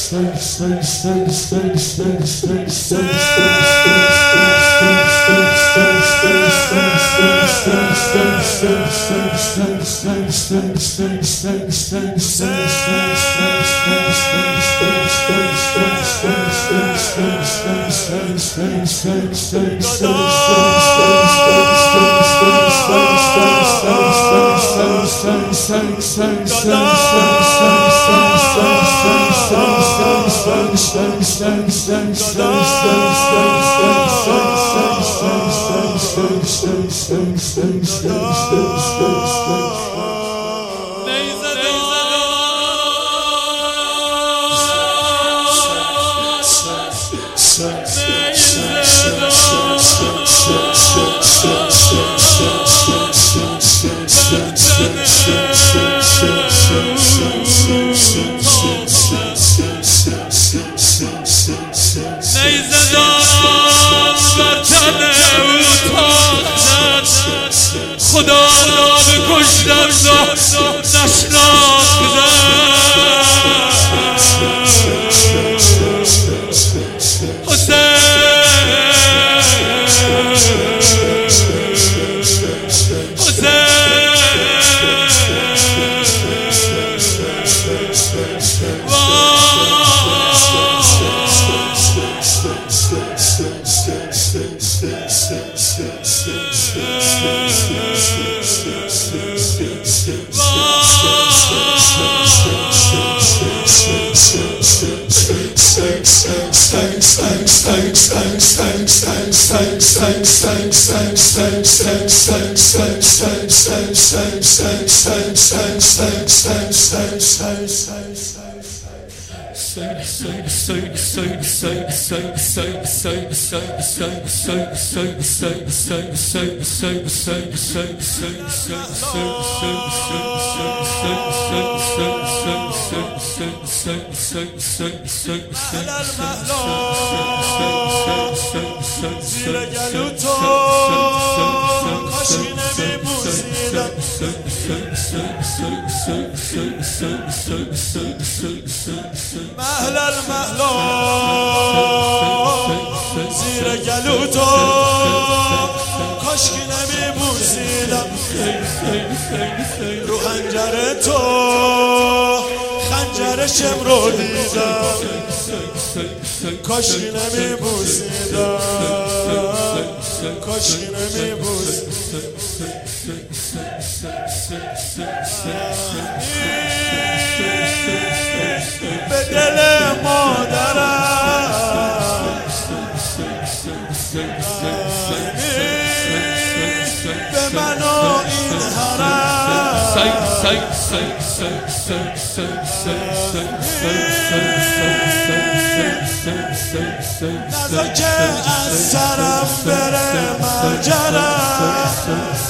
خدا را بکشتم نشناختم زیر گلو تو کاشکی نمیبوسیدم محل المحلا زیر گلو تو کاشکی نمیبوسیدم رو خنجر تو خنجرشم رو دیدم کاشکی نمیبوسیدم کاشکی نمیبوسیدم به دل مادرم به من و این حرم نذار که از سرم بره مجرم